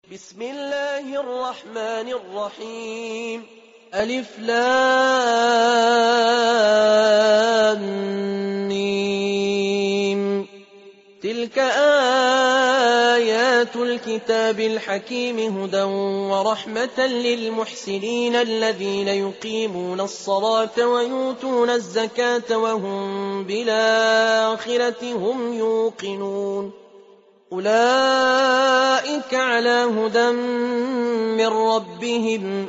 بسم الله الرحمن الرحيم. ألف لام ميم. تلك آيات الكتاب الحكيم هدى ورحمة للمحسنين الذين يقيمون الصلاة ويؤتون الزكاة وهم بالآخرة هم يوقنون. أولئك على هدى من ربهم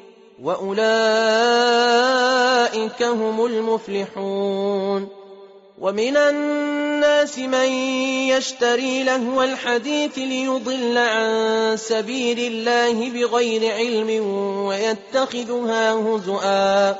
وأولئك هم المفلحون. ومن الناس من يشتري لهو الحديث ليضل عن سبيل الله بغير علم ويتخذها هزؤا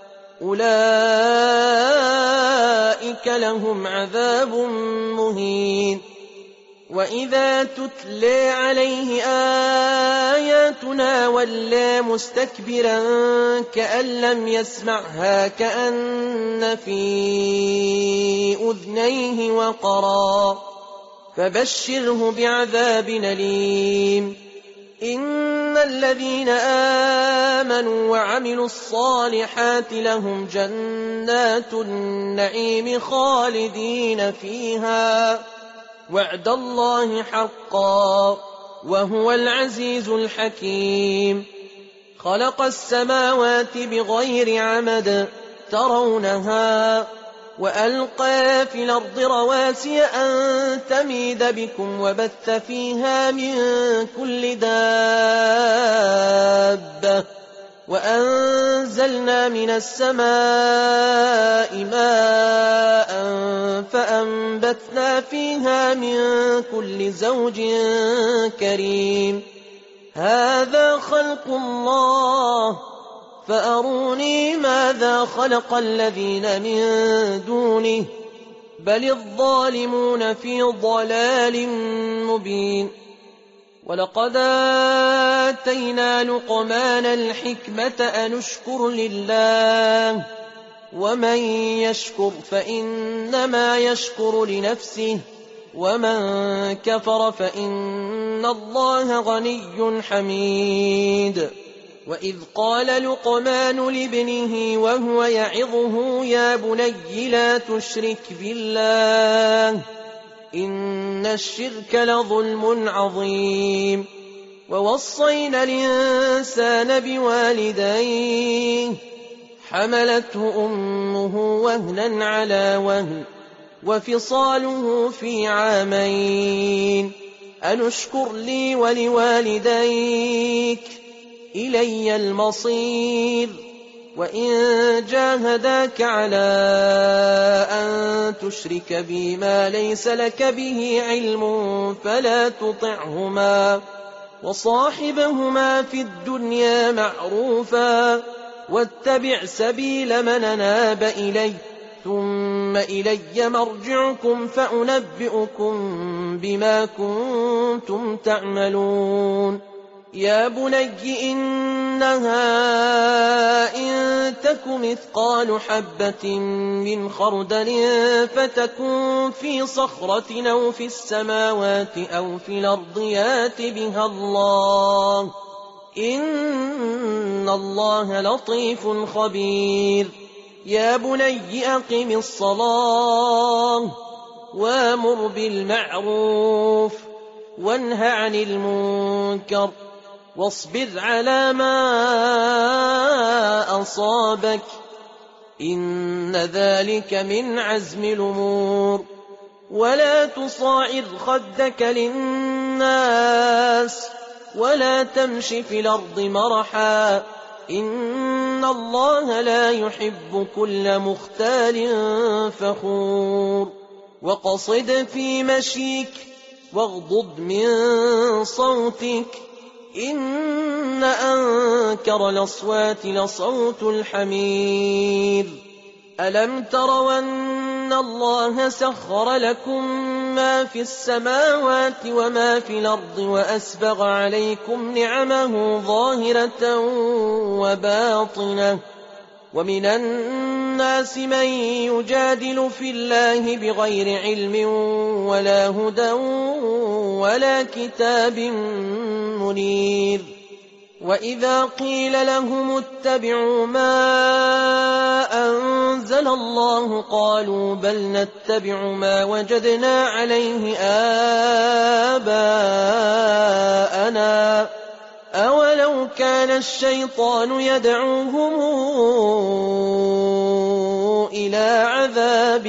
أولئك لهم عذاب مهين. وإذا تتلى عليه آياتنا ولى مستكبرا كأن لم يسمعها كأن في أذنيه وقرا فبشره بعذاب أليم. إن الذين آمنوا وعملوا الصالحات لهم جنات النعيم خالدين فيها وعد الله حقا وهو العزيز الحكيم. خلق السماوات بغير عمد ترونها وألقى في الأرض رواسي أن تميد بكم وبث فيها من كل دابة وأنزلنا من السماء ماء فأنبتنا فيها من كل زوج كريم. هذا خلق الله فأروني ماذا خلق الذين من دونه بل الظالمون في ضلال مبين. ولقد آتينا لقمان الحكمة أن اشكر لله ومن يشكر فإنما يشكر لنفسه ومن كفر فإن الله غني حميد. وإذ قال لقمان لابنه وهو يعظه يا بني لا تشرك بالله إن الشرك لظلم عظيم. ووصينا الإنسان بوالديه حملته أمه وهنا على وهن وفصاله في عامين أن اشكر لي ولوالديك إلي المصير. وإن جاهداك على أن تشرك بي ما ليس لك به علم فلا تطعهما وصاحبهما في الدنيا معروفا واتبع سبيل من أناب إلي ثم إلي مرجعكم فأنبئكم بما كنتم تعملون. يا بني إنها إن تك مثقال حبة من خردل فتكن في صخرة أو في السماوات أو في الأرض يات بها الله إن الله لطيف خبير. يا بني أقم الصلاة وامر بالمعروف وانه عن المنكر واصبر على ما أصابك إن ذلك من عزم الأمور. ولا تصاعر خدك للناس ولا تمش في الأرض مرحا إن الله لا يحب كل مختال فخور. وقصد في مشيك واغضض من صوتك إن أنكر الأصوات لصوت الحمير. ألم تروا أن الله سخر لكم ما في السماوات وما في الأرض وأسبغ عليكم نعمه ظاهرة وباطنة ومن الناس من يجادل في الله بغير علم ولا هدى ولا كتاب منير وإذا قيل لهم اتبعوا ما أنزل الله قالوا بل نتبع ما وجدنا عليه آباءنا أولو كان الشيطان يدعوهم إلى عذاب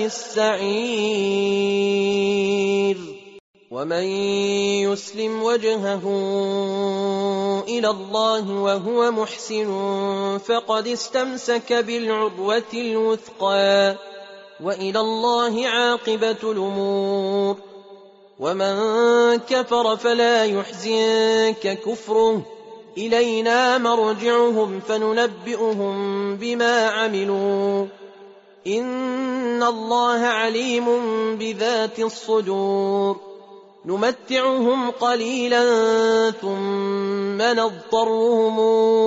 السعير ومن يسلم وجهه إلى الله وهو محسن فقد استمسك بالعروة الوثقى وإلى الله عاقبة الأمور ومن كفر فلا يحزنك كفره إلينا مرجعهم فننبئهم بما عملوا إن الله عليم بذات الصدور نمتعهم قليلا ثم نضطرهم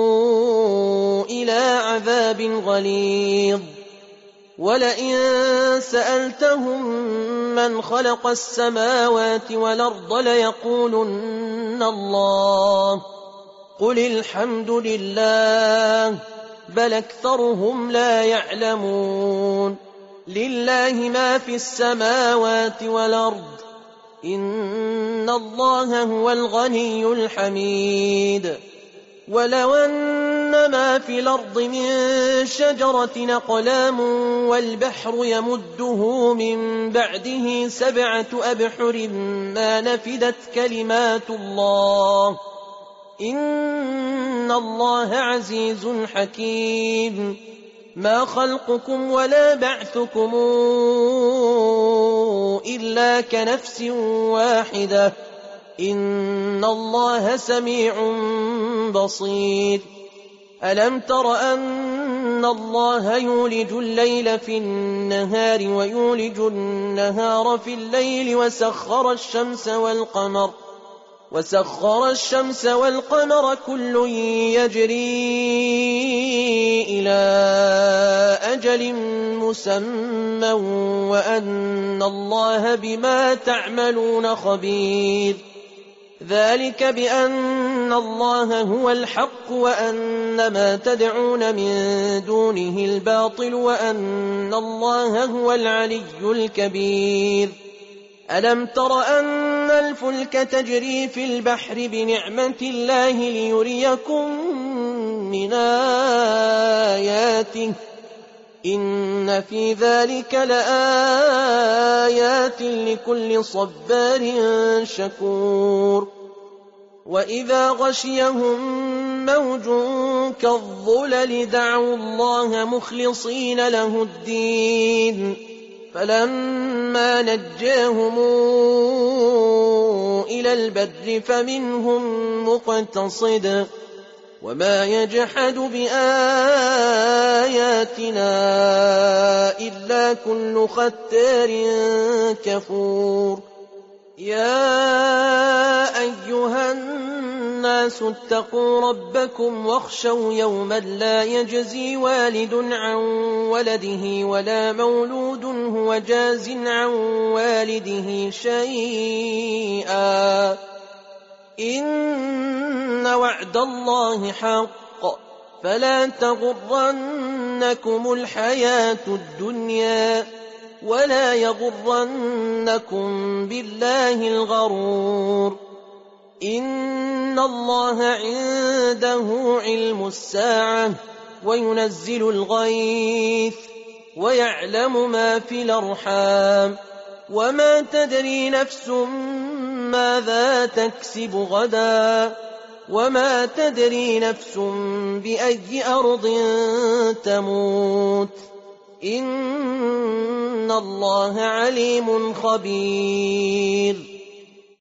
إلى عذاب غليظ ولئن سألتهم من خلق السماوات والأرض ليقولن الله قل الحمد لله بل أكثرهم لا يعلمون لله ما في السماوات والأرض إن الله هو الغني الحميد ولو أن ما في الأرض من شجرة أقلام والبحر يمده من بعده 7 أبحر ما نفدت كلمات الله إن الله عزيز حكيم ما خلقكم ولا بعثكم إلا كنفس واحدة إن الله سميع بصير ألم تر أن الله يولج الليل في النهار ويولج النهار في الليل وسخر الشمس والقمر كل يجري إلى أجل مسمى وأن الله بما تعملون خبير ذلك بأن الله هو الحق وأن ما تدعون من دونه الباطل وأن الله هو العلي الكبير ألم تر أن الفلك تجري في البحر بنعمة الله ليريكم من آياته إن في ذلك لآيات لكل صبار شكور وإذا غشيهم موج كالظلل دعوا الله مخلصين له الدين فلما نجاهم إلى البر فمنهم مقتصد وما يجحد بآياتنا إلا كل ختار كفور يا أيها الناس اتقوا ربكم واخشوا يوما لا يجزي والد عن ولده ولا مولود هو جاز عن والده شيئا إن وعد الله حق فلا تغرنكم الحياة الدنيا ولا يغرنكم بالله الغرور إن الله عنده علم الساعة وينزل الغيث ويعلم ما في الأرحام وما تدري نفس ماذا تكسب غدا وما تدري نفس بأي أرض تموت إن الله عليم خبير